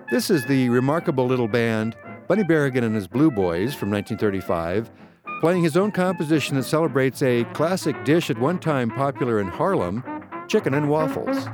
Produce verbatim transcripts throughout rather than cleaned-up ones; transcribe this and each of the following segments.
This is the remarkable little band Bunny Berrigan and his Blue Boys from nineteen thirty-five, playing his own composition that celebrates a classic dish at one time popular in Harlem, chicken and waffles.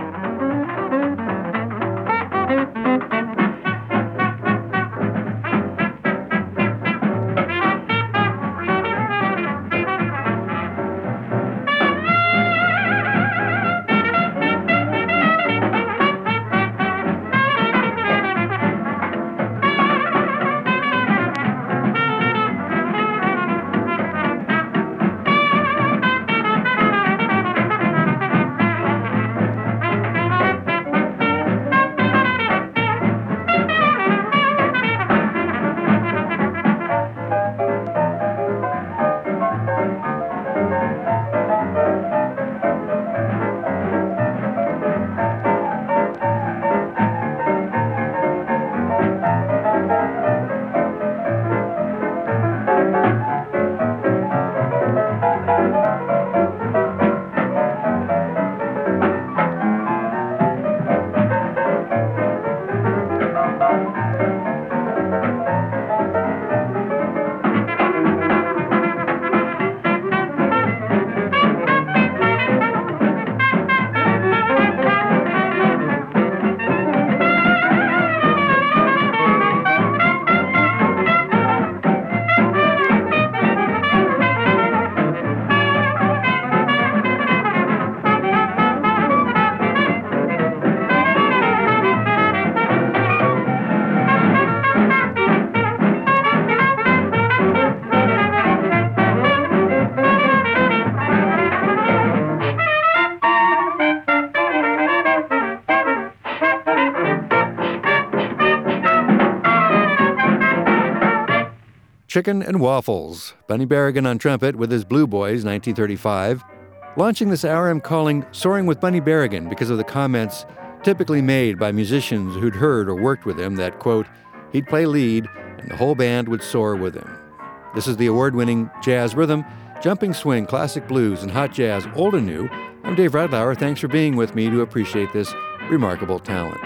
Chicken and Waffles, Bunny Berrigan on trumpet with his Blue Boys, nineteen thirty-five. Launching this hour, I'm calling Soaring with Bunny Berrigan because of the comments typically made by musicians who'd heard or worked with him that, quote, he'd play lead and the whole band would soar with him. This is the award-winning jazz rhythm, jumping swing, classic blues, and hot jazz, old and new. I'm Dave Radlauer. Thanks for being with me to appreciate this remarkable talent.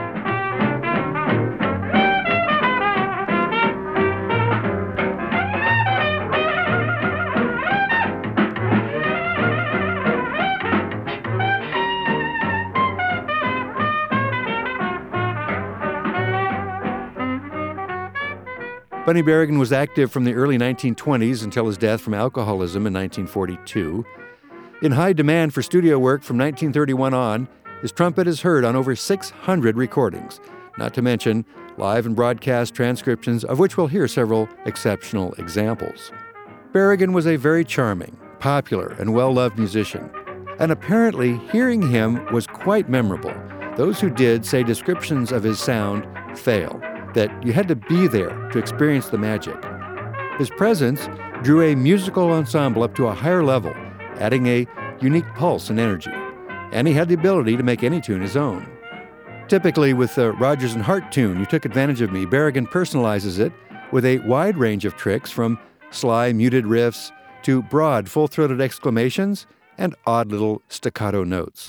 Bunny Berrigan was active from the early nineteen twenties until his death from alcoholism in nineteen forty-two. In high demand for studio work from nineteen thirty-one on, his trumpet is heard on over six hundred recordings, not to mention live and broadcast transcriptions, of which we'll hear several exceptional examples. Berrigan was a very charming, popular, and well-loved musician, and apparently hearing him was quite memorable. Those who did say descriptions of his sound fail, that you had to be there to experience the magic. His presence drew a musical ensemble up to a higher level, adding a unique pulse and energy, and he had the ability to make any tune his own. Typically with the Rodgers and Hart tune, You Took Advantage of Me, Berrigan personalizes it with a wide range of tricks from sly muted riffs to broad full-throated exclamations and odd little staccato notes.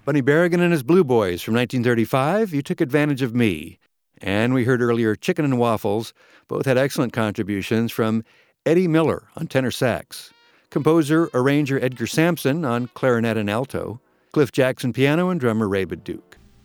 Bunny Berrigan and his Blue Boys from nineteen thirty-five, You Took Advantage of Me. And we heard earlier Chicken and Waffles. Both had excellent contributions from Eddie Miller on tenor sax, composer, arranger Edgar Sampson on clarinet and alto, Cliff Jackson piano, and drummer Ray Baduke.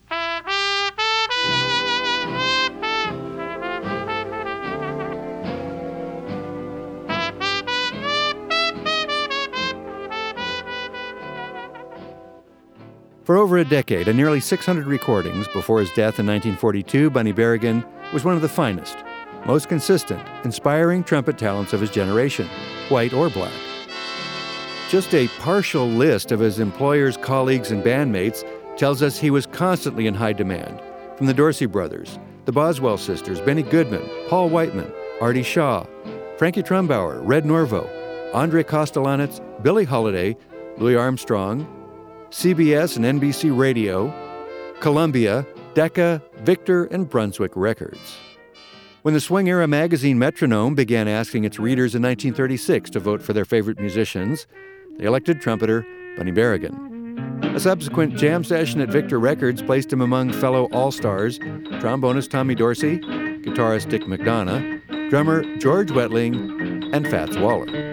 For over a decade and nearly six hundred recordings before his death in nineteen forty-two, Bunny Berrigan was one of the finest, most consistent, inspiring trumpet talents of his generation, white or black. Just a partial list of his employers, colleagues, and bandmates tells us he was constantly in high demand, from the Dorsey brothers, the Boswell sisters, Benny Goodman, Paul Whiteman, Artie Shaw, Frankie Trumbauer, Red Norvo, Andre Kostelanetz, Billie Holiday, Louis Armstrong, C B S and N B C Radio, Columbia, Decca, Victor, and Brunswick Records. When the Swing Era magazine Metronome began asking its readers in nineteen thirty-six to vote for their favorite musicians, they elected trumpeter Bunny Berrigan. A subsequent jam session at Victor Records placed him among fellow all-stars, trombonist Tommy Dorsey, guitarist Dick McDonough, drummer George Wettling, and Fats Waller.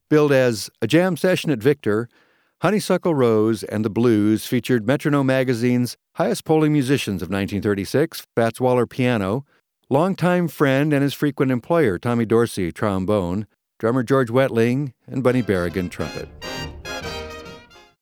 Billed as a jam session at Victor, Honeysuckle Rose and the Blues featured Metronome Magazine's highest-polling musicians of nineteen thirty-six, Fats Waller piano, longtime friend and his frequent employer Tommy Dorsey trombone, drummer George Wettling, and Bunny Berrigan trumpet.